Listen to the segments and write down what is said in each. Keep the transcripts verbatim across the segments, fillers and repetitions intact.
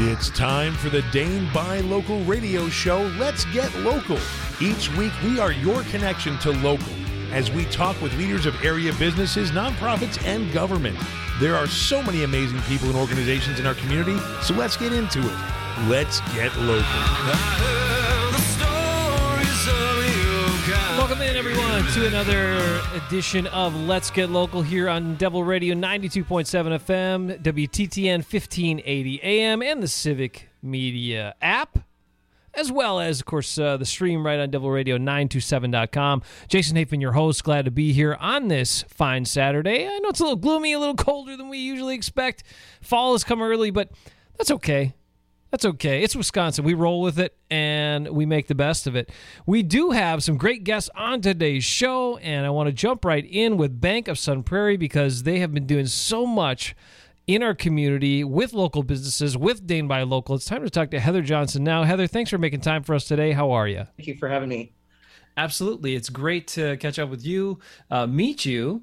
It's time for the Dane Buy Local radio show, Let's Get Local. Each week, we are your connection to local as we talk with leaders of area businesses, nonprofits, and government. There are so many amazing people and organizations in our community, so let's get into it. Let's get local. Welcome in, everyone, to another edition of Let's Get Local here on Devil Radio ninety-two point seven F M, W T T N fifteen eighty A M, and the Civic Media app, as well as, of course, uh, the stream right on devil radio nine two seven dot com. Jason Hafen, your host, glad to be here on this fine Saturday. I know it's a little gloomy, a little colder than we usually expect. Fall has come early, but that's okay. That's okay. It's Wisconsin. We roll with it, and we make the best of it. We do have some great guests on today's show, and I want to jump right in with Bank of Sun Prairie because they have been doing so much in our community with local businesses, with Dane Buy Local. It's time to talk to Heather Johnson now. Heather, thanks for making time for us today. How are you? Thank you for having me. Absolutely. It's great to catch up with you, uh, meet you,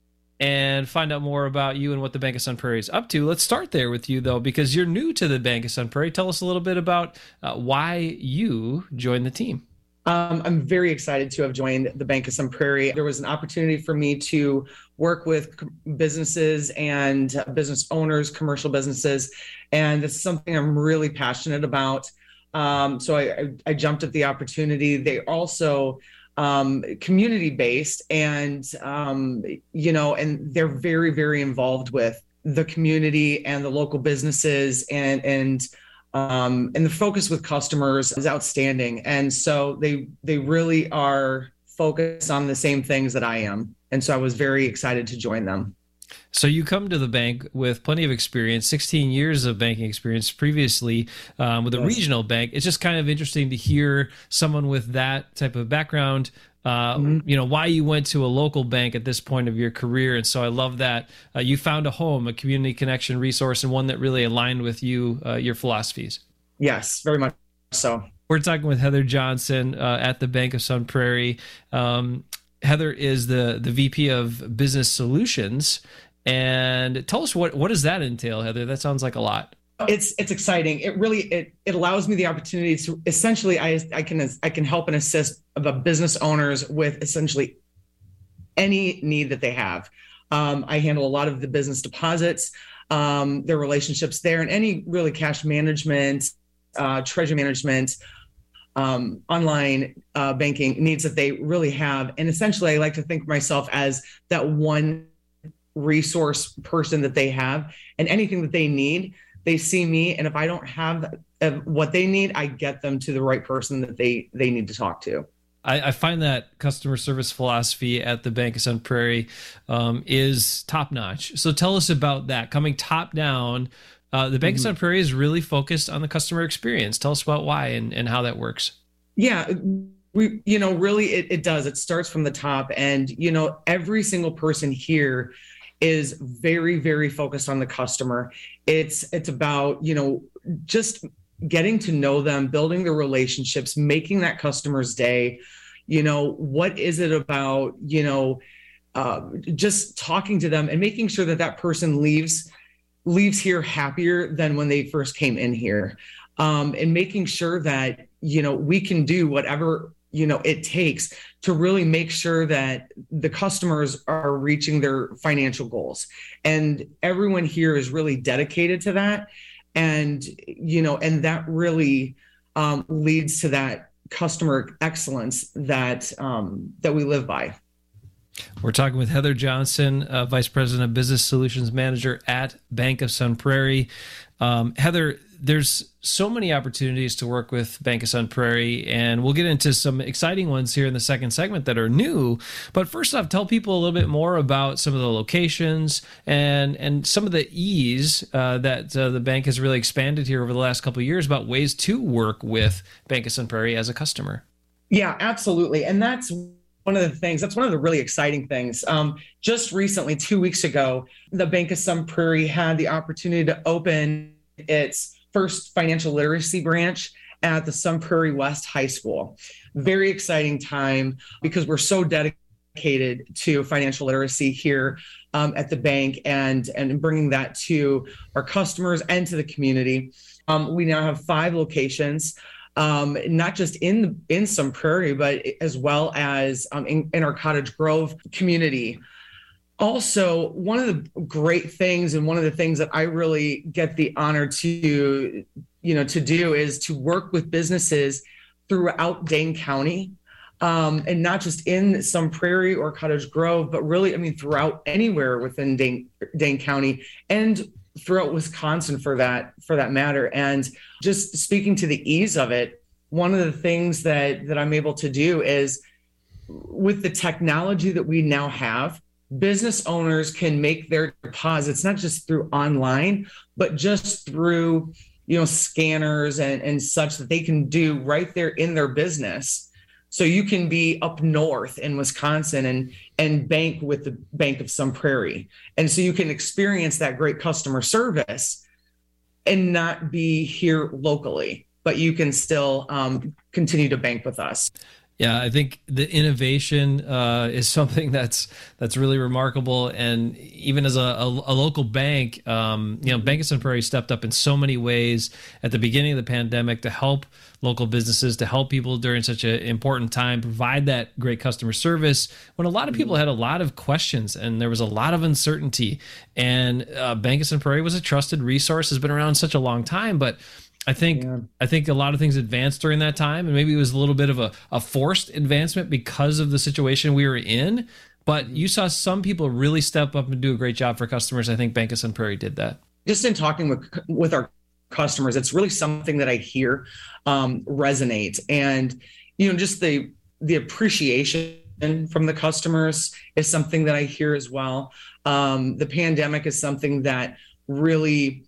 and find out more about you and what the Bank of Sun Prairie is up to. Let's start there with you, though, because you're new to the Bank of Sun Prairie. Tell us a little bit about uh, why you joined the team. Um, I'm very excited to have joined the Bank of Sun Prairie. There was an opportunity for me to work with businesses and business owners, commercial businesses, and it's something I'm really passionate about. Um, so I, I, I jumped at the opportunity. They also um, community-based and, um, you know, and they're very, very involved with the community and the local businesses and, and, um, and the focus with customers is outstanding. And so they, they really are focused on the same things that I am. And so I was very excited to join them. So you come to the bank with plenty of experience, sixteen years of banking experience previously um, with a yes. regional bank. It's just kind of interesting to hear someone with that type of background, uh, mm-hmm. you know, why you went to a local bank at this point of your career. And so I love that uh, you found a home, a community connection resource, and one that really aligned with you, uh, your philosophies. Yes, very much so. We're talking with Heather Johnson uh, at the Bank of Sun Prairie. Um, Heather is the, the V P of Business Solutions. And tell us what, what does that entail, Heather? That sounds like a lot. It's it's exciting. It really it it allows me the opportunity to essentially I I can I can help and assist the business owners with essentially any need that they have. Um, I handle a lot of the business deposits, um, their relationships there, and any really cash management, uh, treasury management, um, online uh, banking needs that they really have. And essentially, I like to think of myself as that one resource person that they have, and anything that they need, they see me. And if I don't have uh, what they need, I get them to the right person that they, they need to talk to. I, I find that customer service philosophy at the Bank of Sun Prairie um, is top notch. So tell us about that. Coming top down, uh, the Bank mm-hmm. of Sun Prairie is really focused on the customer experience. Tell us about why and, and how that works. Yeah. We, you know, really it, it does. It starts from the top, and, you know, every single person here is very, very focused on the customer. It's it's about, you know, just getting to know them, building the relationships, making that customer's day. You know, what is it about, you know, uh, just talking to them and making sure that that person leaves leaves here happier than when they first came in here. Um, and making sure that, you know, we can do whatever you know, it takes to really make sure that the customers are reaching their financial goals. And everyone here is really dedicated to that. And, you know, and that really um, leads to that customer excellence that um, that we live by. We're talking with Heather Johnson, uh, Vice President of Business Solutions Manager at Bank of Sun Prairie. Um, Heather, there's so many opportunities to work with Bank of Sun Prairie, and we'll get into some exciting ones here in the second segment that are new. But first off, tell people a little bit more about some of the locations and and some of the ease uh, that uh, the bank has really expanded here over the last couple of years about ways to work with Bank of Sun Prairie as a customer. Yeah, absolutely. And that's one of the things, that's one of the really exciting things. Um, just recently, two weeks ago, the Bank of Sun Prairie had the opportunity to open its first financial literacy branch at the Sun Prairie West High School. Very exciting time because we're so dedicated dedicated to financial literacy here um, at the bank, and and bringing that to our customers and to the community. Um, we now have five locations, um, not just in in Sun Prairie, but as well as um, in, in our Cottage Grove community. Also, one of the great things, and one of the things that I really get the honor to, you know, to do is to work with businesses throughout Dane County, um, and not just in Sun Prairie or Cottage Grove, but really, I mean, throughout anywhere within Dane, Dane County and throughout Wisconsin for that for that matter. And just speaking to the ease of it, one of the things that that I'm able to do is, with the technology that we now have, business owners can make their deposits not just through online, but just through, you know, scanners and, and such that they can do right there in their business. So you can be up north in Wisconsin and and bank with the Bank of Sun Prairie. And so you can experience that great customer service and not be here locally, but you can still um, continue to bank with us. Yeah, I think the innovation uh, is something that's that's really remarkable, and even as a, a, a local bank, um, you know, Bank of Sun Prairie stepped up in so many ways at the beginning of the pandemic to help local businesses, to help people during such an important time, provide that great customer service when a lot of people had a lot of questions and there was a lot of uncertainty. And uh, Bank of Sun Prairie was a trusted resource, has been around such a long time, but I think yeah. I think a lot of things advanced during that time, and maybe it was a little bit of a, a forced advancement because of the situation we were in. But you saw some people really step up and do a great job for customers. I think Bank of Sun Prairie did that. Just in talking with with our customers, it's really something that I hear um, resonate, and you know, just the the appreciation from the customers is something that I hear as well. Um, the pandemic is something that really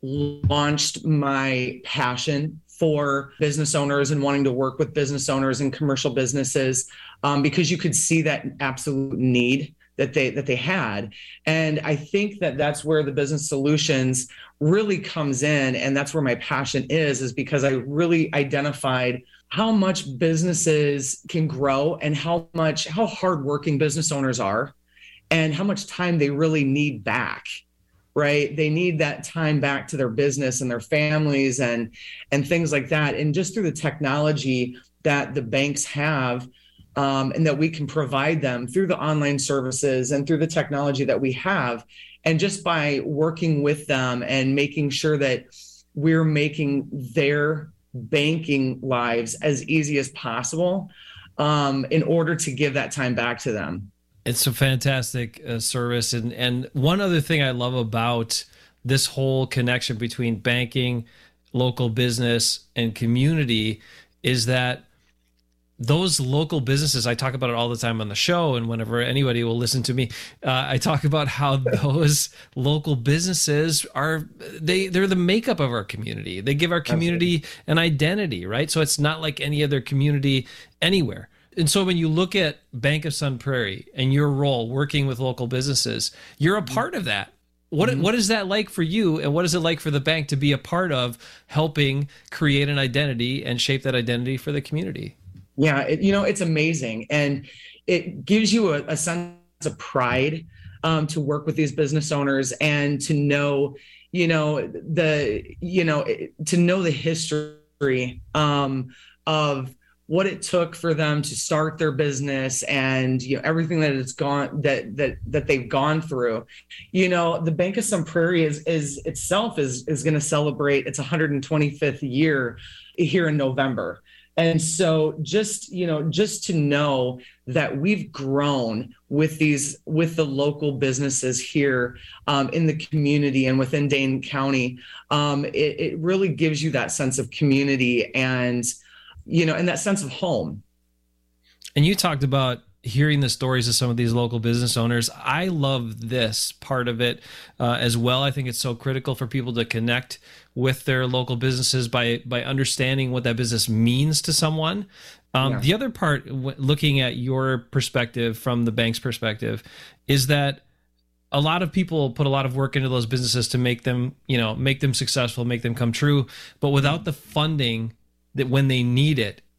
launched my passion for business owners and wanting to work with business owners and commercial businesses, um, because you could see that absolute need that they that they had. And I think that that's where the business solutions really comes in, and that's where my passion is, is because I really identified how much businesses can grow and how much how hardworking business owners are, and how much time they really need back. Right. They need that time back to their business and their families and and things like that. And just through the technology that the banks have, um, and that we can provide them through the online services and through the technology that we have. And just by working with them and making sure that we're making their banking lives as easy as possible, um, in order to give that time back to them. It's a fantastic uh, service. And, and one other thing I love about this whole connection between banking, local business, and community is that those local businesses, I talk about it all the time on the show, and whenever anybody will listen to me, uh, I talk about how those local businesses are, they, they're the makeup of our community. They give our community an identity, right? So it's not like any other community anywhere. And so when you look at Bank of Sun Prairie and your role working with local businesses, you're a part of that. What mm-hmm. what is that like for you, and what is it like for the bank to be a part of helping create an identity and shape that identity for the community? Yeah, it, you know, it's amazing. And it gives you a, a sense of pride um, to work with these business owners and to know, you know, the, you know, to know the history um, of what it took for them to start their business, and you know everything that it's gone that that that they've gone through. You know, the Bank of Sun Prairie is is itself is is going to celebrate its one hundred twenty-fifth year here in November. And so just, you know, just to know that we've grown with these, with the local businesses here um, in the community and within Dane County, um, it, it really gives you that sense of community and, you know, and that sense of home. And you talked about hearing the stories of some of these local business owners. I love this part of it uh, as well. I think it's so critical for people to connect with their local businesses by by understanding what that business means to someone. Um, yeah. The other part, w- looking at your perspective from the bank's perspective, is that a lot of people put a lot of work into those businesses to make them, you know, make them successful, make them come true. But without the funding that when they need it,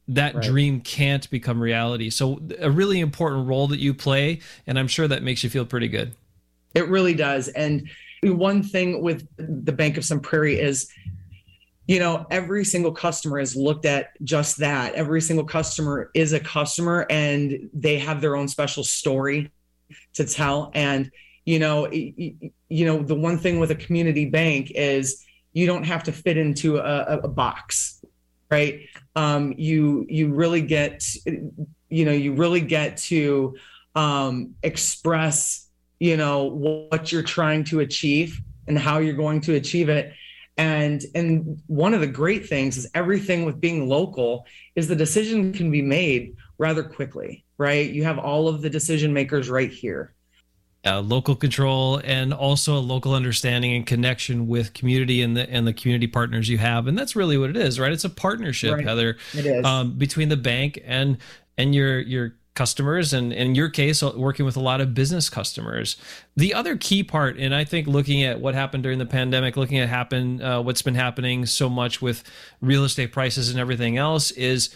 that Right. dream can't become reality. So a really important role that you play, and I'm sure that makes you feel pretty good. It really does. And one thing with the Bank of Sun Prairie is, you know, every single customer is looked at just that. Every single customer is a customer, and they have their own special story to tell. And, you know, you, you know, the one thing with a community bank is you don't have to fit into a, a box, right? Um, you, you really get, you know, you really get to um, express, you know, what you're trying to achieve and how you're going to achieve it. And and one of the great things is everything with being local is the decision can be made rather quickly, right? You have all of the decision makers right here. Uh, local control, and also a local understanding and connection with community and the and the community partners you have, and that's really what it is, right? It's a partnership, Right. Heather, It is. um, between the bank and and your your customers, and in your case, working with a lot of business customers. The other key part, and I think looking at what happened during the pandemic, looking at happen uh, what's been happening so much with real estate prices and everything else, is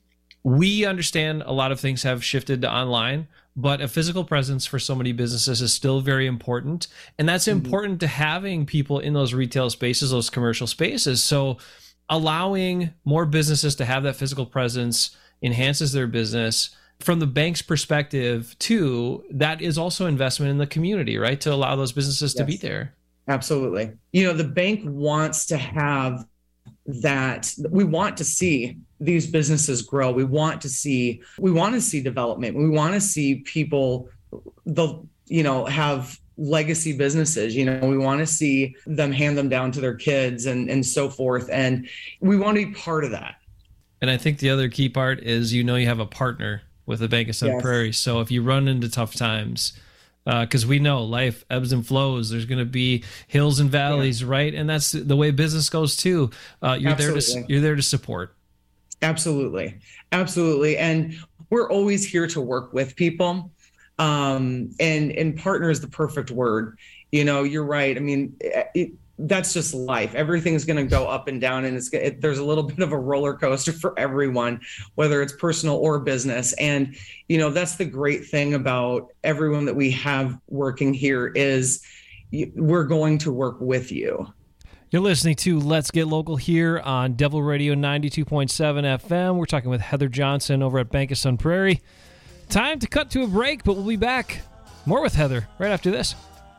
we understand a lot of things have shifted to online, but a physical presence for so many businesses is still very important. And that's mm-hmm. important to having people in those retail spaces, those commercial spaces. So allowing more businesses to have that physical presence enhances their business. From the bank's perspective, too, that is also investment in the community, right? To allow those businesses yes. to be there. Absolutely. You know, the bank wants to have that. We want to see these businesses grow. We want to see, we want to see development. We want to see people, the, you know, have legacy businesses. You know, we want to see them hand them down to their kids and, and so forth. And we want to be part of that. And I think the other key part is, you know, you have a partner with the Bank of Sun yes. Prairie. So if you run into tough times, because uh, we know life ebbs and flows, there's going to be hills and valleys, yeah. right? And that's the way business goes too. Uh, you're Absolutely. there to you're there to support. Absolutely, absolutely, and we're always here to work with people. Um, and and partner is the perfect word. You know, you're right. I mean, it, that's just life. Everything's going to go up and down, and it's it, there's a little bit of a roller coaster for everyone, whether it's personal or business. And you know, that's the great thing about everyone that we have working here is we're going to work with you. You're listening to Let's Get Local here on Devil Radio ninety-two point seven F M. We're talking with Heather Johnson over at Bank of Sun Prairie. Time to cut to a break, but we'll be back more with Heather right after this.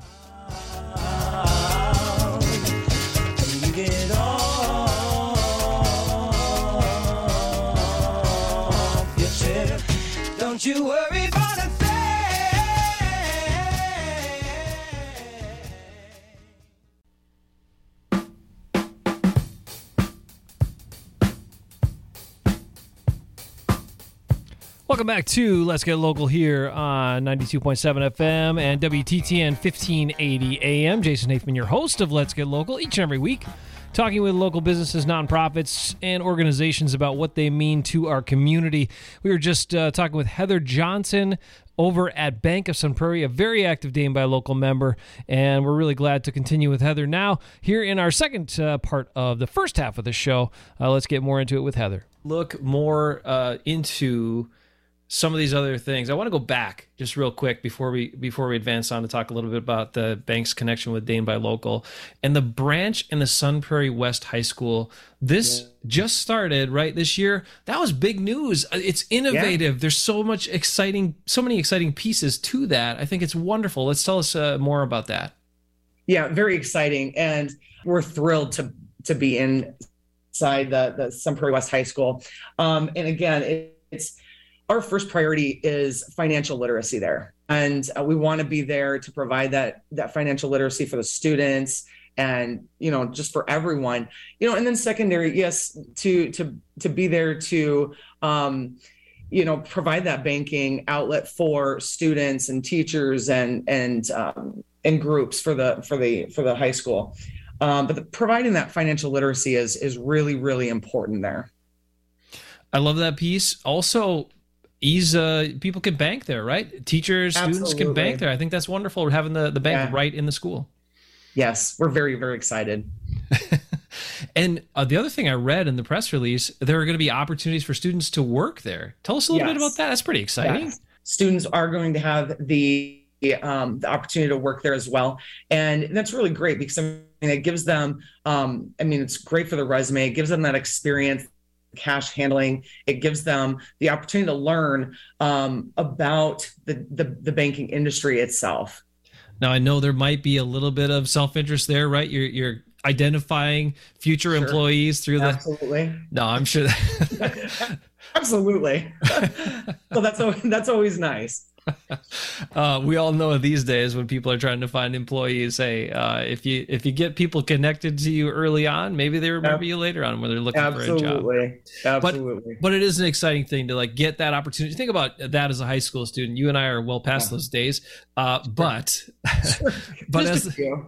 Don't you worry about a thing. Welcome back to Let's Get Local here on ninety-two point seven F M and W T T N fifteen eighty A M. Jason Haifman, your host of Let's Get Local, each and every week, talking with local businesses, nonprofits, and organizations about what they mean to our community. We were just uh, talking with Heather Johnson over at Bank of Sun Prairie, a very active Dane Buy Local member, and we're really glad to continue with Heather now here in our second uh, part of the first half of the show. Uh, let's get more into it with Heather. Look more uh, into some of these other things. I want to go back just real quick before we before we advance on to talk a little bit about the bank's connection with Dane Buy Local and the branch in the Sun Prairie West High School. This yeah. just started right this year. That was big news. It's innovative. Yeah. There's so much exciting, so many exciting pieces to that. I think it's wonderful. Let's tell us uh, more about that. Yeah, very exciting, and we're thrilled to to be inside the the Sun Prairie West High School. Um, and again, it, it's. Our first priority is financial literacy there. And uh, we want to be there to provide that, that financial literacy for the students and, you know, just for everyone, you know, and then secondary, yes, to, to, to be there to, um, you know, provide that banking outlet for students and teachers and, and, um, and groups for the, for the, for the high school. Um, but the, providing that financial literacy is, is really, really important there. I love that piece. Also, Ease, uh, people can bank there, right? Teachers, Absolutely. Students can bank there. I think that's wonderful. We're having the, the bank yeah. right in the school. Yes, we're very, very excited. And uh, the other thing I read in the press release, there are going to be opportunities for students to work there. Tell us a little Yes. bit about that. That's pretty exciting. Yes. Students are going to have the um, the opportunity to work there as well, and that's really great because I mean, it gives them. Um, I mean, it's great for the resume. It gives them that experience, cash handling. It gives them the opportunity to learn um, about the, the the banking industry itself. Now, I know there might be a little bit of self-interest there, right? You're you're identifying future Sure. employees through the. Absolutely. No, I'm sure. That... Absolutely. So that's al- that's always nice. Uh, we all know these days when people are trying to find employees, hey, uh, if you if you get people connected to you early on, maybe they remember Ab- you later on when they're looking Absolutely. for a job. Absolutely. But it is an exciting thing to like get that opportunity. Think about that as a high school student. You and I are well past Yeah. those days. Uh, but but Just a as few.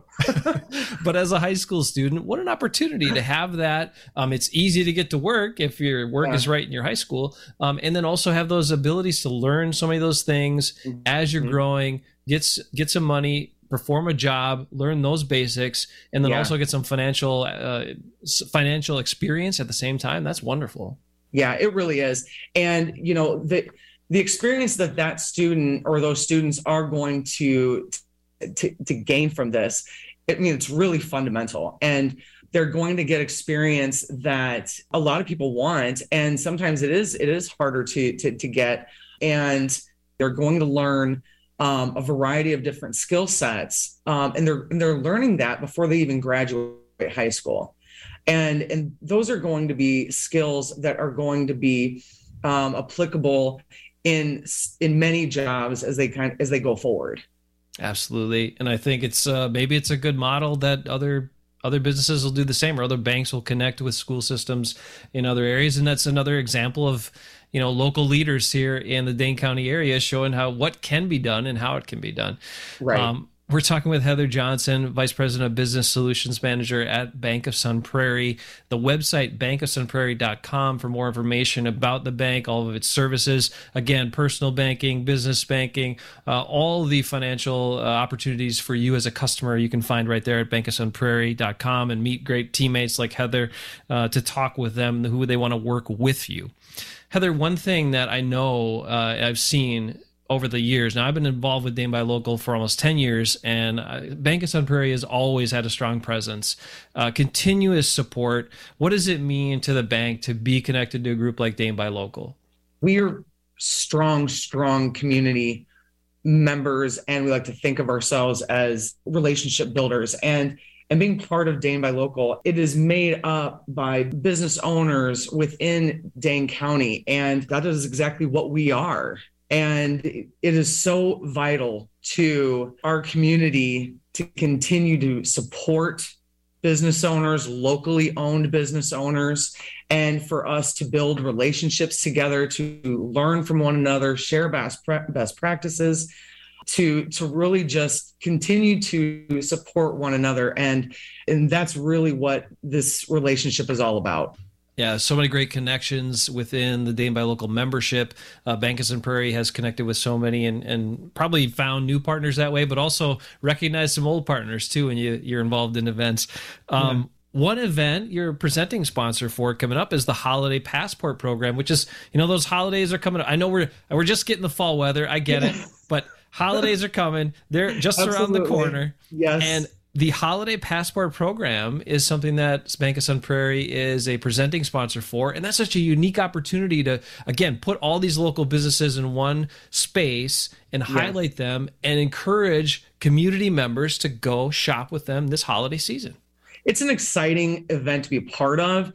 but as a high school student, what an opportunity to have that. Um, it's easy to get to work if your work Yeah. is right in your high school, um, and then also have those abilities to learn so many of those things as you're Mhm. growing. Get s- get some money, perform a job, learn those basics, and then Yeah. also get some financial uh, s- financial experience at the same time. That's wonderful. Yeah, it really is. And you know, the the experience that that student or those students are going to to, to gain from this, I mean, it's really fundamental. And they're going to get experience that a lot of people want, and sometimes it is it is harder to to, to get. And they're going to learn um, a variety of different skill sets, um, and they're and they're learning that before they even graduate high school. And and those are going to be skills that are going to be um, applicable in in many jobs as they kind as they go forward. Absolutely, and I think it's uh, maybe it's a good model that other other businesses will do the same, or other banks will connect with school systems in other areas, and that's another example of you know local leaders here in the Dane County area showing how what can be done and how it can be done. Right. Um, We're talking with Heather Johnson, Vice President of Business Solutions Manager at Bank of Sun Prairie. The website, bank of sun prairie dot com, for more information about the bank, all of its services. Again, personal banking, business banking, uh, all the financial uh, opportunities for you as a customer you can find right there at bank of sun prairie dot com, and meet great teammates like Heather uh, to talk with them, who they want to work with you. Heather, one thing that I know uh, I've seen over the years. Now, I've been involved with Dane Buy Local for almost ten years, and uh, Bank of Sun Prairie has always had a strong presence, uh, continuous support. What does it mean to the bank to be connected to a group like Dane Buy Local? We are strong, strong community members, and we like to think of ourselves as relationship builders. And and being part of Dane Buy Local, it is made up by business owners within Dane County, and that is exactly what we are. And it is so vital to our community to continue to support business owners, locally owned business owners, and for us to build relationships together, to learn from one another, share best best practices, to to really just continue to support one another. And, and that's really what this relationship is all about. Yeah, so many great connections within the Dane Buy Local membership. Uh, Bank of Sun Prairie has connected with so many, and, and probably found new partners that way, but also recognized some old partners too when you, you're involved in events. Um, yeah. One event you're presenting sponsor for coming up is the Holiday Passport Program, which is, you know, those holidays are coming up. I know we're we're just getting the fall weather. I get it, but holidays are coming. They're just around the corner. Yes. And the Holiday Passport Program is something that Bank of Sun Prairie is a presenting sponsor for, and that's such a unique opportunity to, again, put all these local businesses in one space and Yeah. highlight them and encourage community members to go shop with them this holiday season. It's an exciting event to be a part of.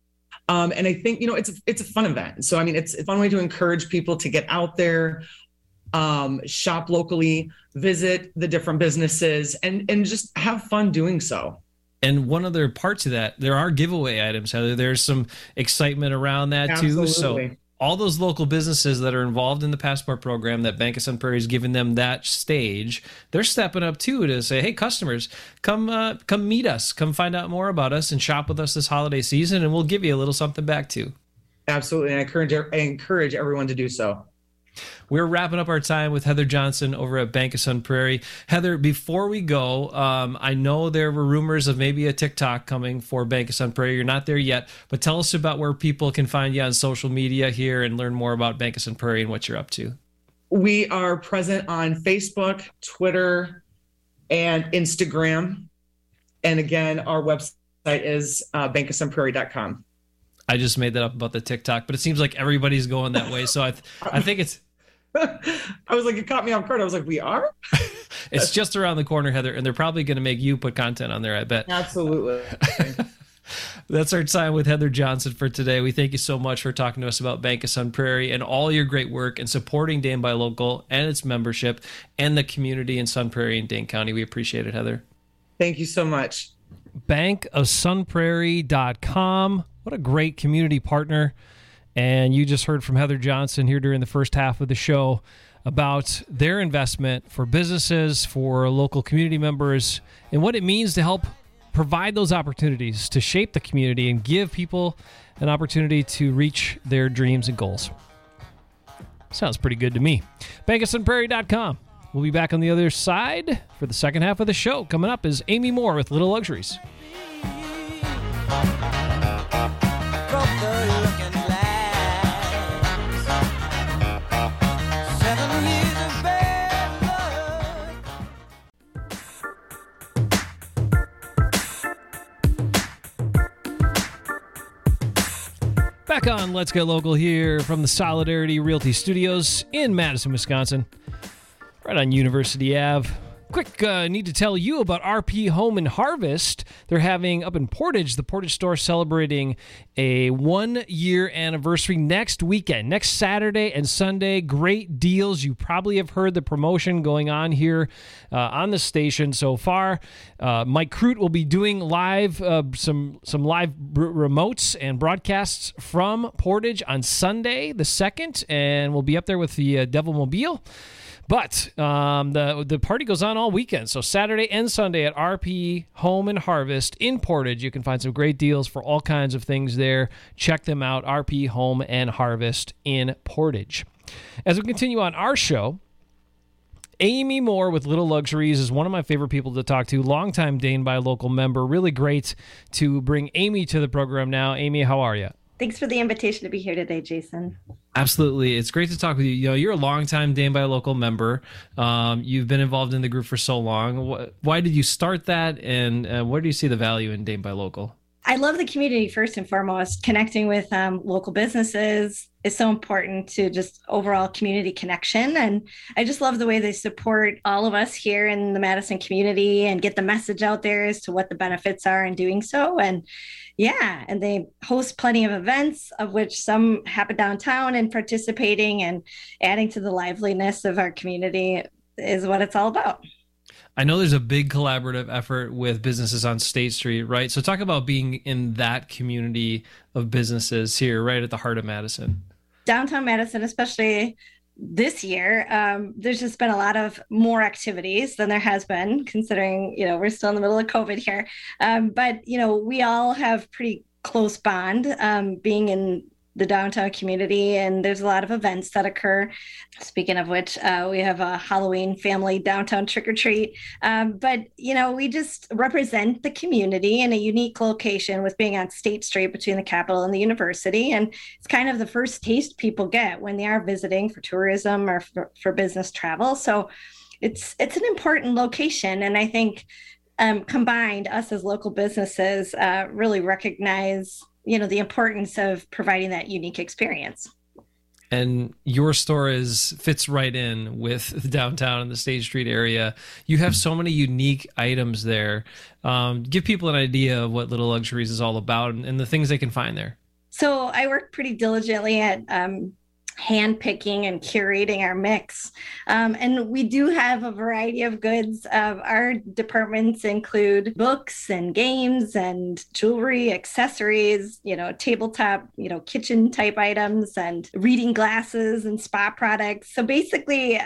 Um, and I think, you know, it's a, it's a fun event. So, I mean, it's a fun way to encourage people to get out there, um, shop locally, visit the different businesses, and and just have fun doing so. And one other part to that, there are giveaway items, Heather. There's some excitement around that Absolutely. too. So all those local businesses that are involved in the Passport Program that Bank of Sun Prairie is giving them that stage, they're stepping up too to say, hey, customers, come uh, come meet us, come find out more about us and shop with us this holiday season, and we'll give you a little something back too. Absolutely. And I encourage, I encourage everyone to do so. We're wrapping up our time with Heather Johnson over at Bank of Sun Prairie. Heather, before we go, um, I know there were rumors of maybe a TikTok coming for Bank of Sun Prairie. You're not there yet, but tell us about where people can find you on social media here and learn more about Bank of Sun Prairie and what you're up to. We are present on Facebook, Twitter, and Instagram. And again, our website is uh, bank of sun prairie dot com. I just made that up about the TikTok, but it seems like everybody's going that way. So I, th- I think it's. I was like, it caught me off guard. I was like, we are? It's just around the corner, Heather, and they're probably going to make you put content on there, I bet. Absolutely. That's our time with Heather Johnson for today. We thank you so much for talking to us about Bank of Sun Prairie and all your great work and supporting Dane Buy Local and its membership and the community in Sun Prairie and Dane County. We appreciate it, Heather. Thank you so much. bank of sun prairie dot com. What a great community partner. And you just heard from Heather Johnson here during the first half of the show about their investment for businesses, for local community members, and what it means to help provide those opportunities to shape the community and give people an opportunity to reach their dreams and goals. Sounds pretty good to me. bank of sun prairie dot com. We'll be back on the other side for the second half of the show. Coming up is Amy Moore with Little Luxuries. Back on Let's Get Local here from the Solidarity Realty Studios in Madison, Wisconsin, right on University Avenue. Quick, uh, need to tell you about R P Home and Harvest. They're having up in Portage, the Portage store celebrating a one-year anniversary next weekend, next Saturday and Sunday. Great deals. You probably have heard the promotion going on here uh, on the station so far. Uh, Mike Crute will be doing live uh, some some live r- remotes and broadcasts from Portage on Sunday the second, and we'll be up there with the uh, Devil Mobile. But um, the the party goes on all weekend, so Saturday and Sunday at R P Home and Harvest in Portage. You can find some great deals for all kinds of things there. Check them out, R P Home and Harvest in Portage. As we continue on our show, Amy Moore with Little Luxuries is one of my favorite people to talk to. Longtime Dane Buy Local member. Really great to bring Amy to the program now. Amy, how are you? Thanks for the invitation to be here today, Jason. Absolutely. It's great to talk with you. You know, you're a longtime Dane Buy Local member. Um, you've been involved in the group for so long. Why did you start that, and uh, where do you see the value in Dane Buy Local? I love the community first and foremost. Connecting with um, local businesses is so important to just overall community connection. And I just love the way they support all of us here in the Madison community and get the message out there as to what the benefits are in doing so. And yeah, and they host plenty of events, of which some happen downtown, and participating and adding to the liveliness of our community is what it's all about. I know there's a big collaborative effort with businesses on State Street, right? So talk about being in that community of businesses here, right at the heart of Madison. Downtown Madison, especially this year, um, there's just been a lot of more activities than there has been, considering, you know, we're still in the middle of COVID here. Um, but, you know, we all have pretty close bond um, being in the downtown community, and there's a lot of events that occur. Speaking of which, uh, we have a Halloween family downtown trick or treat. Um, but, you know, we just represent the community in a unique location with being on State Street between the Capitol and the university. And it's kind of the first taste people get when they are visiting for tourism or for, for business travel. So it's it's an important location. And I think um, combined, us as local businesses uh, really recognize you know, the importance of providing that unique experience. And your store is fits right in with downtown and the State Street area. You have so many unique items there. Um, give people an idea of what Little Luxuries is all about and, and the things they can find there. So I work pretty diligently at um, hand picking and curating our mix. Um, and we do have a variety of goods. Uh, our departments include books and games and jewelry, accessories, you know, tabletop, you know, kitchen type items and reading glasses and spa products. So basically, I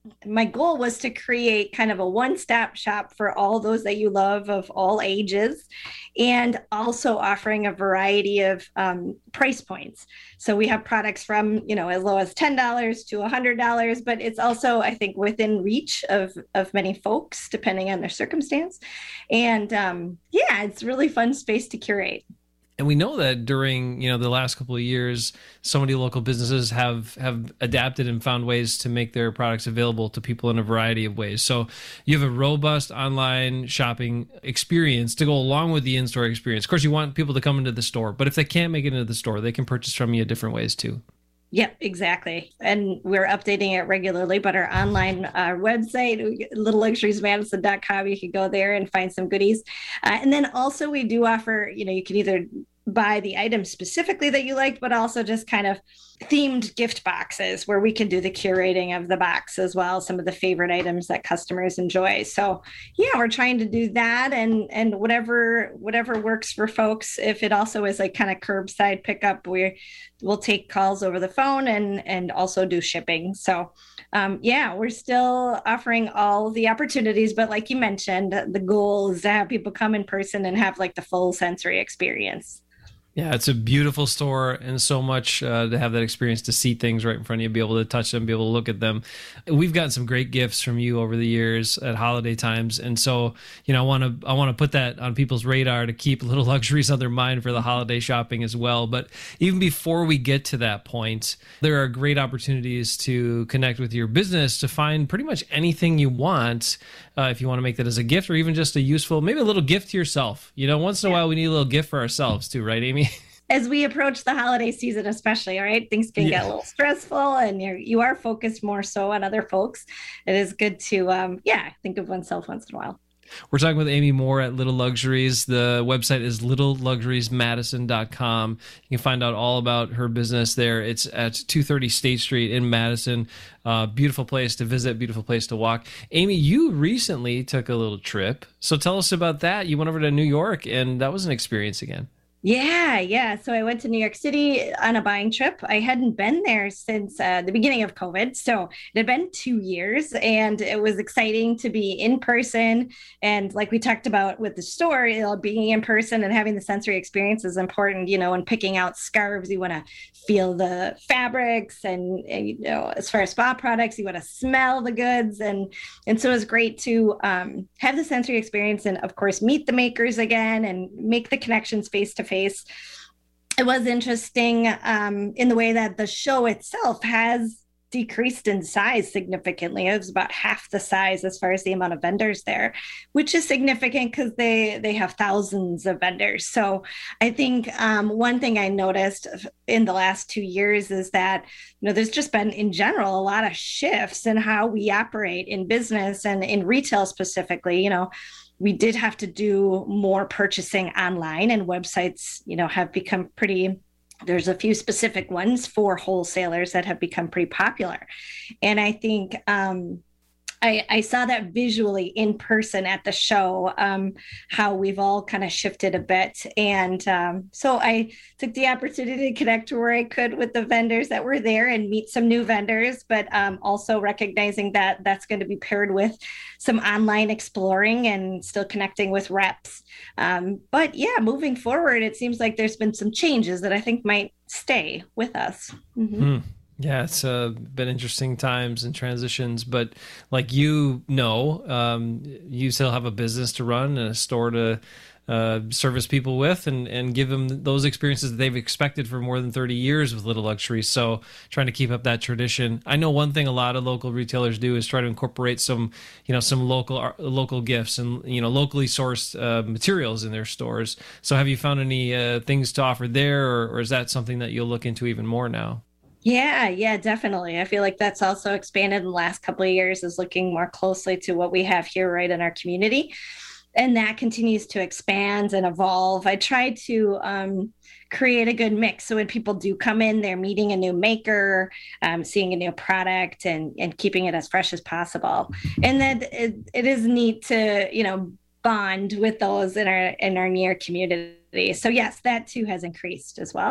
my goal was to create kind of a one-stop shop for all those that you love of all ages, and also offering a variety of um, price points. So we have products from, you know, as low as ten dollars to one hundred dollars, but it's also, I think, within reach of, of many folks, depending on their circumstance. And um, yeah, it's a really fun space to curate. And we know that during, you know, the last couple of years, so many local businesses have have adapted and found ways to make their products available to people in a variety of ways. So you have a robust online shopping experience to go along with the in-store experience. Of course, you want people to come into the store, but if they can't make it into the store, they can purchase from you different ways too. Yep, exactly. And we're updating it regularly, but our online uh, website, little luxuries madison dot com, you can go there and find some goodies. Uh, and then also we do offer, you know, you can either buy the item specifically that you liked, but also just kind of themed gift boxes where we can do the curating of the box as well, some of the favorite items that customers enjoy. So yeah, we're trying to do that, and and whatever whatever works for folks. If it also is like kind of curbside pickup, we we'll take calls over the phone and and also do shipping. So um, yeah, we're still offering all the opportunities, but like you mentioned, the goal is to have people come in person and have like the full sensory experience. Yeah, it's a beautiful store, and so much uh, to have that experience, to see things right in front of you, be able to touch them, be able to look at them. We've gotten some great gifts from you over the years at holiday times, and so you know, I want to I want to put that on people's radar to keep Little Luxuries on their mind for the holiday shopping as well. But even before we get to that point, there are great opportunities to connect with your business, to find pretty much anything you want. Uh, if you want to make that as a gift, or even just a useful, maybe a little gift to yourself. You know, once in a while we need a little gift for ourselves too, right, Amy? As we approach the holiday season, especially, all right, things can Yeah. get a little stressful, and you're you are focused more so on other folks. It is good to, um, yeah, think of oneself once in a while. We're talking with Amy Moore at Little Luxuries. The website is little luxuries madison dot com. You can find out all about her business there. It's at two thirty State Street in Madison. Uh, beautiful place to visit, beautiful place to walk. Amy, you recently took a little trip. So tell us about that. You went over to New York, and that was an experience again. Yeah, yeah. So I went to New York City on a buying trip. I hadn't been there since uh, the beginning of COVID. So it had been two years, and it was exciting to be in person. And like we talked about with the store, you know, being in person and having the sensory experience is important. You know, when picking out scarves, you want to feel the fabrics, and, and you know, as far as spa products, you want to smell the goods. And, and so it was great to um, have the sensory experience, and of course, meet the makers again and make the connections face to face. It was interesting um, in the way that the show itself has decreased in size significantly. It was about half the size as far as the amount of vendors there, which is significant because they they have thousands of vendors. So I think um, one thing I noticed in the last two years is that, you know, there's just been in general a lot of shifts in how we operate in business and in retail specifically. You know, we did have to do more purchasing online, and websites, you know, have become pretty, there's a few specific ones for wholesalers that have become pretty popular. And I think um, I, I saw that visually in person at the show, um, how we've all kind of shifted a bit. And um, so I took the opportunity to connect where I could with the vendors that were there and meet some new vendors, but um, also recognizing that that's going to be paired with some online exploring and still connecting with reps. Um, but yeah, moving forward, it seems like there's been some changes that I think might stay with us. Mm-hmm. Hmm. Yeah, it's uh, been interesting times and transitions, but like you know, um, you still have a business to run and a store to uh, service people with, and, and give them those experiences that they've expected for more than thirty years with Little Luxuries. So trying to keep up that tradition. I know one thing a lot of local retailers do is try to incorporate some, you know, some local local gifts and, you know, locally sourced uh, materials in their stores. So have you found any uh, things to offer there, or, or is that something that you'll look into even more now? Yeah, yeah, definitely. I feel like that's also expanded in the last couple of years, is looking more closely to what we have here right in our community. And that continues to expand and evolve. I try to um, create a good mix. So when people do come in, they're meeting a new maker, um, seeing a new product, and, and keeping it as fresh as possible. And then it, it is neat to, you know, bond with those in our in our near community. So yes, that too has increased as well.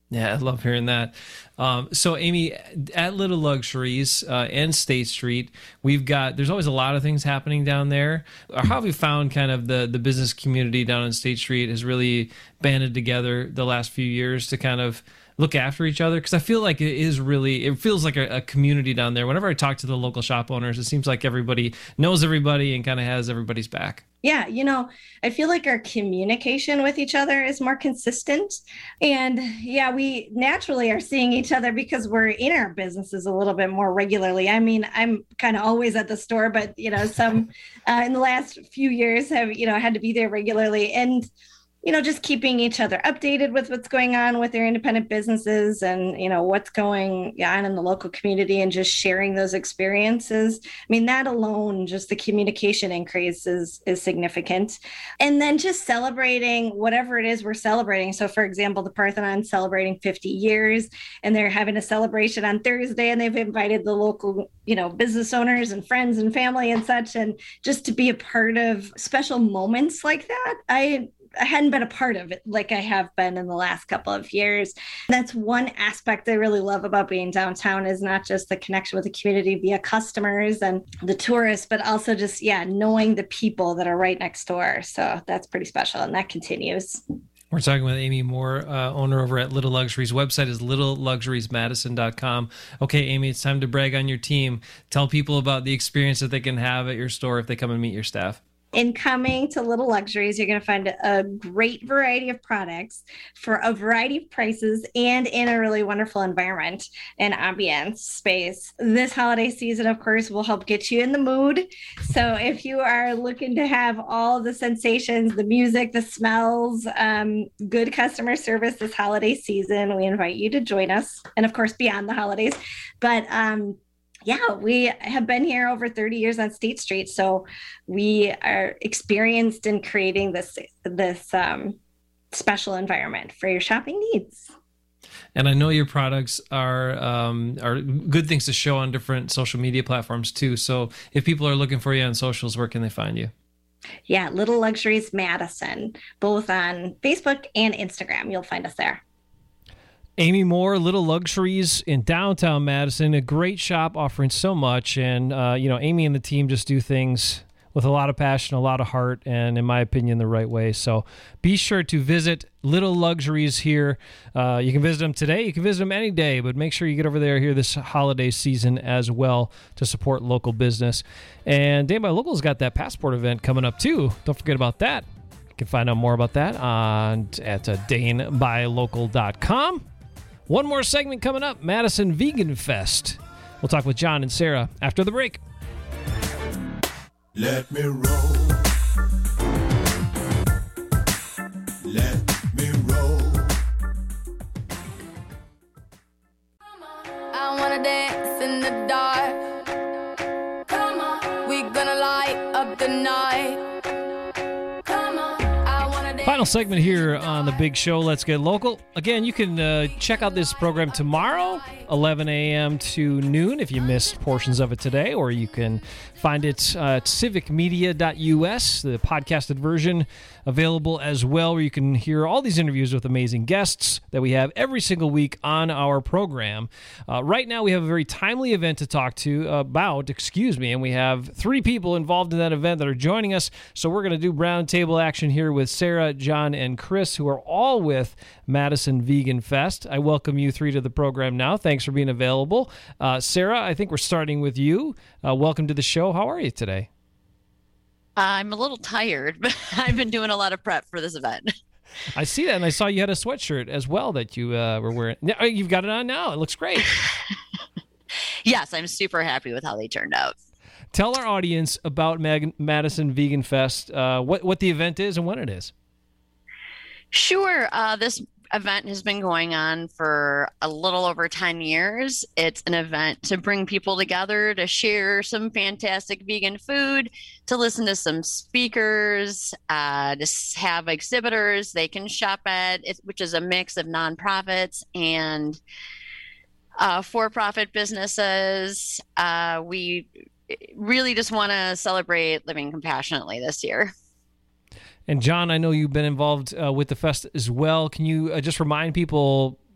Yeah, I love hearing that. Um, so, Amy, at Little Luxuries uh, and State Street, we've got, there's always a lot of things happening down there. How have you found kind of the, the business community down on State Street has really banded together the last few years to kind of look after each other? Because I feel like it is really, it feels like a, a community down there. Whenever I talk to the local shop owners, it seems like everybody knows everybody and kind of has everybody's back. Yeah, you know, I feel like our communication with each other is more consistent. And yeah, we naturally are seeing each other because we're in our businesses a little bit more regularly. I mean, I'm kind of always at the store, but, you know, some uh, in the last few years have, you know, had to be there regularly. And you know, just keeping each other updated with what's going on with their independent businesses and, you know, what's going on in the local community and just sharing those experiences. I mean, that alone, just the communication increase is, is significant. And then just celebrating whatever it is we're celebrating. So for example, the Parthenon celebrating fifty years and they're having a celebration on Thursday and they've invited the local, you know, business owners and friends and family and such. And just to be a part of special moments like that, I I hadn't been a part of it like I have been in the last couple of years. That's one aspect I really love about being downtown is not just the connection with the community via customers and the tourists, but also just, yeah, knowing the people that are right next door. So that's pretty special and that continues. We're talking with Amy Moore, uh, owner over at Little Luxuries. Website is little luxuries madison dot com. Okay, Amy, it's time to brag on your team. Tell people about the experience that they can have at your store if they come and meet your staff. In coming to Little Luxuries, you're going to find a great variety of products for a variety of prices and in a really wonderful environment and ambience space. This holiday season, of course, will help get you in the mood. So if you are looking to have all the sensations, the music, the smells, um, good customer service this holiday season, we invite you to join us. And of course, beyond the holidays. But um, yeah, we have been here over thirty years on State Street. So we are experienced in creating this, this um, special environment for your shopping needs. And I know your products are um, are good things to show on different social media platforms too. So if people are looking for you on socials, where can they find you? Yeah, Little Luxuries Madison, both on Facebook and Instagram. You'll find us there. Amy Moore, Little Luxuries in downtown Madison, a great shop offering so much. And, uh, you know, Amy and the team just do things with a lot of passion, a lot of heart, and in my opinion, the right way. So be sure to visit Little Luxuries here. Uh, you can visit them today. You can visit them any day, but make sure you get over there here this holiday season as well to support local business. And Dane by Local's got that passport event coming up too. Don't forget about that. You can find out more about that on at uh, dane by local dot com. One more segment coming up, Madison Vegan Fest. We'll talk with John and Sarah after the break. Let me roll. Let me roll. I wanna dance in the dark. Come on, we gonna light up the night. Final segment here on the big show, Let's Get Local. Again, you can uh, check out this program tomorrow, eleven a.m. to noon, if you missed portions of it today, or you can find it uh, at civic media dot u s, the podcasted version available as well, where you can hear all these interviews with amazing guests that we have every single week on our program. Uh, right now, we have a very timely event to talk to about, excuse me, and we have three people involved in that event that are joining us. So we're going to do roundtable action here with Sarah, John, and Chris, who are all with Madison Vegan Fest. I welcome you three to the program now. Thanks for being available. Uh, Sarah, I think we're starting with you. Uh, welcome to the show. How are you today? I'm a little tired, but I've been doing a lot of prep for this event. I see that, and I saw you had a sweatshirt as well that you uh, were wearing. You've got it on now. It looks great. Yes, I'm super happy with how they turned out. Tell our audience about Mag- Madison Vegan Fest, uh, what, what the event is and when it is. Sure. Uh, this event has been going on for a little over ten years. It's an event to bring people together, to share some fantastic vegan food, to listen to some speakers, uh, to have exhibitors they can shop at, which is a mix of nonprofits and uh, for-profit businesses. Uh, we really just want to celebrate living compassionately this year. And John, I know you've been involved uh, with the fest as well. Can you uh, just remind people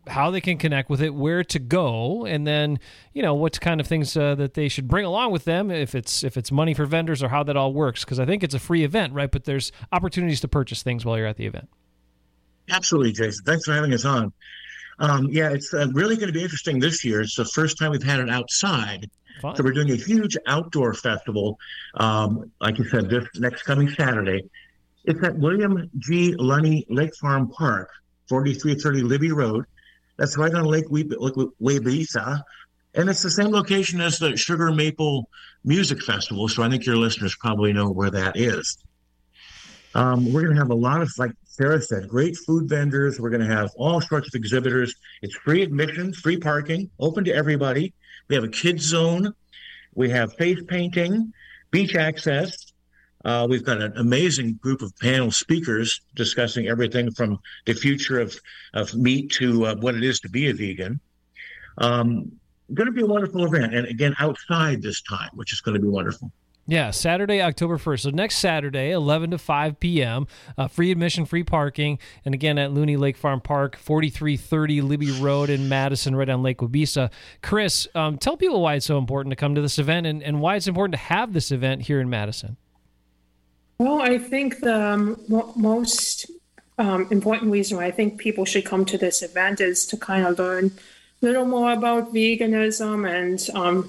how they can connect with it, where to go, and then, you know, what kind of things uh, that they should bring along with them, if it's if it's money for vendors or how that all works. Because I think it's a free event, right? But there's opportunities to purchase things while you're at the event. Absolutely, Jason. Thanks for having us on. Um, yeah, it's uh, really going to be interesting this year. It's the first time we've had it outside. Fun. So we're doing a huge outdoor festival, um, like you said, this next coming Saturday. It's at William G. Lunny Lake Farm Park, forty-three thirty Libby Road. That's right on Lake Wabisa. And it's the same location as the Sugar Maple Music Festival, so I think your listeners probably know where that is. Um, we're going to have a lot of, like Sarah said, great food vendors. We're going to have all sorts of exhibitors. It's free admission, free parking, open to everybody. We have a kids zone. We have face painting, beach access. Uh, we've got an amazing group of panel speakers discussing everything from the future of, of meat to uh, what it is to be a vegan. Um, going to be a wonderful event. And again, outside this time, which is going to be wonderful. Yeah, Saturday, October first. So next Saturday, eleven to five p.m., uh, free admission, free parking. And again, at Looney Lake Farm Park, forty-three thirty Libby Road in Madison, right on Lake Wabisa. Chris, um, tell people why it's so important to come to this event and, and why it's important to have this event here in Madison. Well, I think the um, mo- most um, important reason why I think people should come to this event is to kind of learn a little more about veganism and um,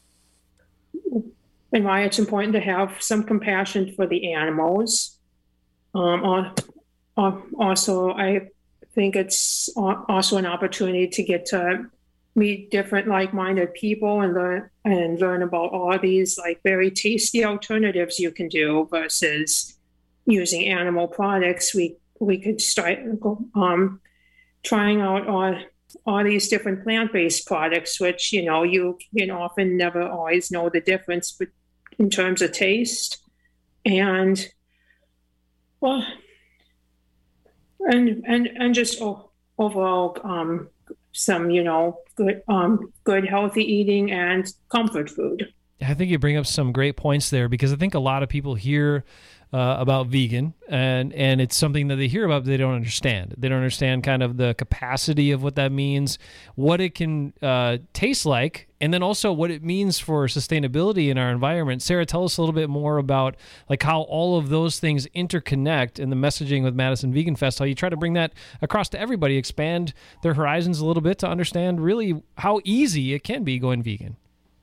and why it's important to have some compassion for the animals. Um, also, I think it's also an opportunity to get to meet different like-minded people and learn and learn about all these like very tasty alternatives you can do versus using animal products. We we could start um, trying out all all these different plant-based products, which you know you can often never always know the difference, but in terms of taste and well and and and just oh, overall um, some you know good um, good healthy eating and comfort food. I think you bring up some great points there, because I think a lot of people hear uh, about vegan, and and it's something that they hear about, but they don't understand. They don't understand kind of the capacity of what that means, what it can uh, taste like, and then also what it means for sustainability in our environment. Sarah, tell us a little bit more about like how all of those things interconnect in the messaging with Madison Vegan Fest, how you try to bring that across to everybody, expand their horizons a little bit to understand really how easy it can be going vegan.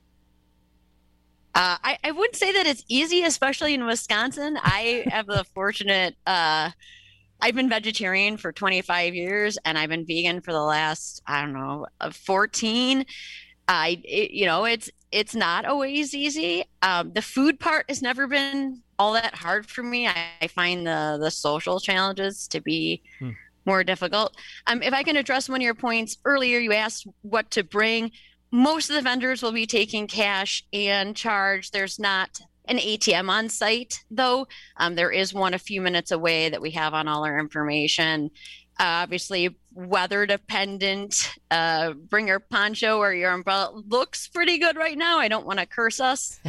Uh, I, I wouldn't say that it's easy, especially in Wisconsin. I have the fortunate, uh, I've been vegetarian for twenty-five years, and I've been vegan for the last, I don't know, uh, fourteen. I, it, you know, it's it's not always easy. Um, the food part has never been all that hard for me. I, I find the the social challenges to be hmm. more difficult. Um, if I can address one of your points earlier, you asked what to bring. Most of the vendors will be taking cash and charge. There's not an A T M on site, though. Um, there is one a few minutes away that we have on all our information. Uh, obviously, weather dependent. Uh, bring your poncho or your umbrella. Looks pretty good right now. I don't want to curse us.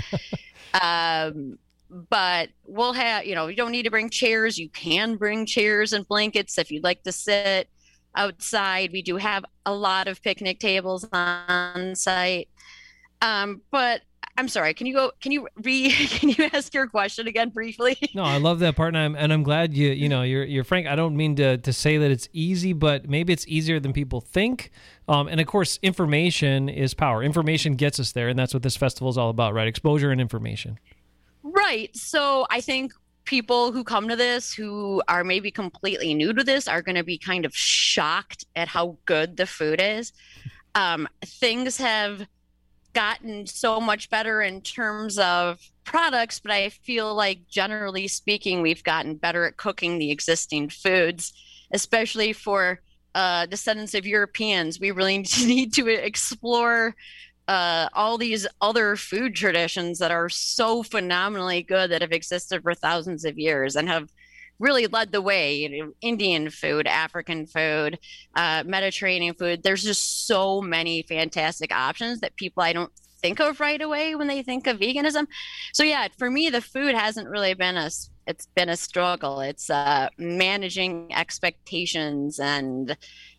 um, but we'll have, you know, you don't need to bring chairs. You can bring chairs and blankets if you'd like to sit outside. We do have a lot of picnic tables on site. Um, but I'm sorry, can you go, can you re, can you ask your question again briefly? No, I love that part. And I'm, and I'm glad you, you know, you're, you're frank. I don't mean to, to say that it's easy, but maybe it's easier than people think. Um, and of course, information is power. Information gets us there. And that's what this festival is all about, right? Exposure and information. Right. So I think people who come to this who are maybe completely new to this are going to be kind of shocked at how good the food is. Um, things have gotten so much better in terms of products, but I feel like generally speaking, we've gotten better at cooking the existing foods, especially for uh, descendants of Europeans. We really need to explore Uh, all these other food traditions that are so phenomenally good that have existed for thousands of years and have really led the way. You know, Indian food, African food, uh, Mediterranean food. There's just so many fantastic options that people I don't think of right away when they think of veganism. So yeah, for me, the food hasn't really been a, it's been a struggle. It's uh, managing expectations and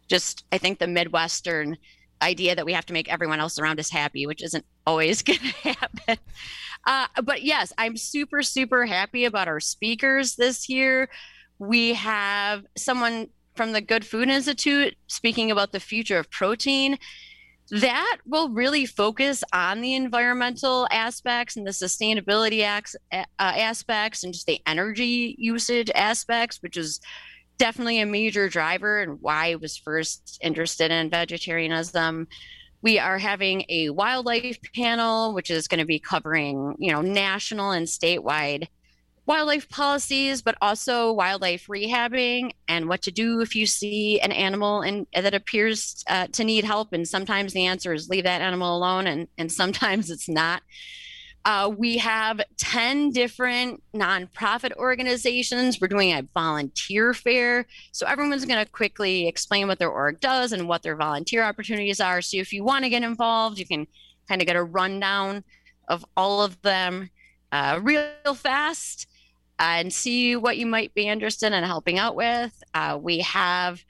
just, I think the Midwestern idea that we have to make everyone else around us happy, which isn't always going to happen. Uh, but yes, I'm super, super happy about our speakers this year. We have someone from the Good Food Institute speaking about the future of protein. That will really focus on the environmental aspects and the sustainability acts, uh, aspects and just the energy usage aspects, which is definitely a major driver and why I was first interested in vegetarianism. We are having a wildlife panel, which is going to be covering, you know, national and statewide wildlife policies, but also wildlife rehabbing and what to do if you see an animal and that appears uh, to need help. And sometimes the answer is leave that animal alone, and, and sometimes it's not. Uh, we have ten different nonprofit organizations. We're doing a volunteer fair. So everyone's going to quickly explain what their org does and what their volunteer opportunities are. So if you want to get involved, you can kind of get a rundown of all of them uh, real fast and see what you might be interested in helping out with. Uh, we have,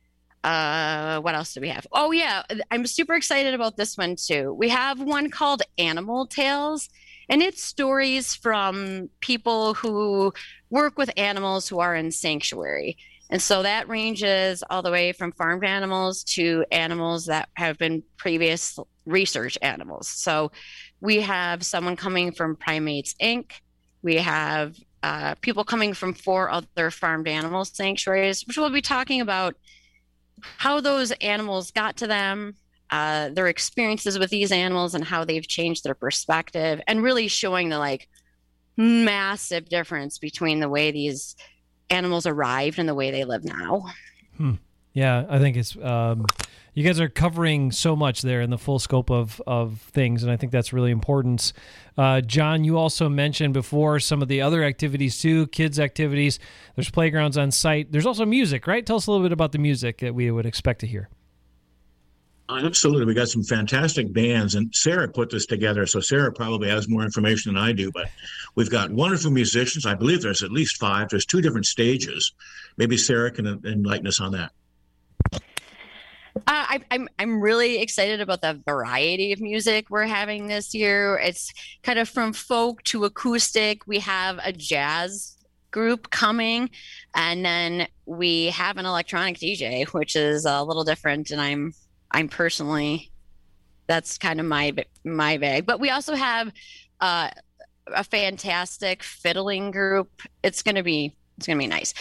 uh, what else do we have? Oh yeah, I'm super excited about this one too. We have one called Animal Tales, and it's stories from people who work with animals who are in sanctuary. And so that ranges all the way from farmed animals to animals that have been previous research animals. So we have someone coming from Primates Incorporated. We have uh, people coming from four other farmed animal sanctuaries, which will be talking about how those animals got to them, uh, their experiences with these animals and how they've changed their perspective, and really showing the like massive difference between the way these animals arrived and the way they live now. Hmm. Yeah, I think it's, um, you guys are covering so much there in the full scope of, of things, and I think that's really important. Uh, John, you also mentioned before some of the other activities too, kids activities. There's playgrounds on site. There's also music, right? Tell us a little bit about the music that we would expect to hear. Absolutely. We got some fantastic bands, and Sarah put this together, so Sarah probably has more information than I do, but we've got wonderful musicians. I believe there's at least five. There's two different stages. Maybe Sarah can enlighten us on that. Uh, I, I'm I'm really excited about the variety of music we're having this year. It's kind of from folk to acoustic. We have a jazz group coming, and then we have an electronic D J, which is a little different. And I'm I'm personally, that's kind of my my bag. But we also have uh, a fantastic fiddling group. It's gonna be it's gonna be nice.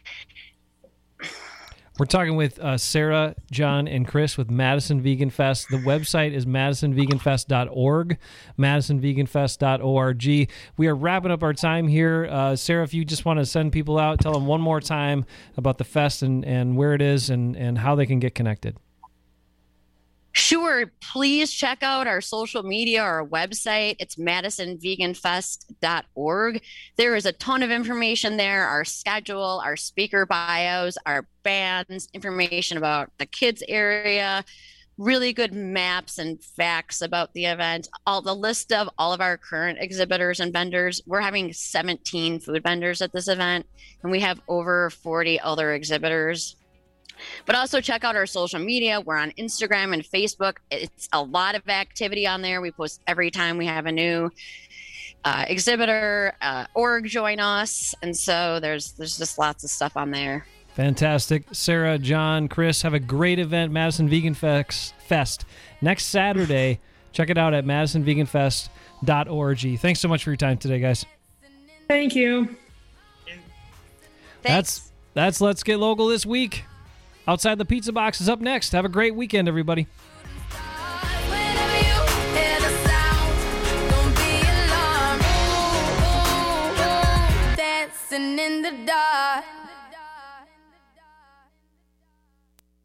We're talking with uh, Sarah, John, and Chris with Madison Vegan Fest. The website is madison vegan fest dot org, madison vegan fest dot org. We are wrapping up our time here. Uh, Sarah, if you just want to send people out, tell them one more time about the fest and, and where it is and, and how they can get connected. Sure. Please check out our social media, our website. It's madison vegan fest dot org. There is a ton of information there, our schedule, our speaker bios, our bands, information about the kids area, really good maps and facts about the event, all the list of all of our current exhibitors and vendors. We're having seventeen food vendors at this event, and we have over forty other exhibitors. But also check out our social media. We're on Instagram and Facebook. It's a lot of activity on there. We post every time we have a new uh, exhibitor, uh, org join us. And so there's there's just lots of stuff on there. Fantastic. Sarah, John, Chris, have a great event, Madison Vegan Fest, next Saturday. Check it out at madison vegan fest dot org. Thanks so much for your time today, guys. Thank you. Thanks. That's, that's Let's Get Local this week. Outside the Pizza Box is up next. Have a great weekend, everybody. Dancing in the dark.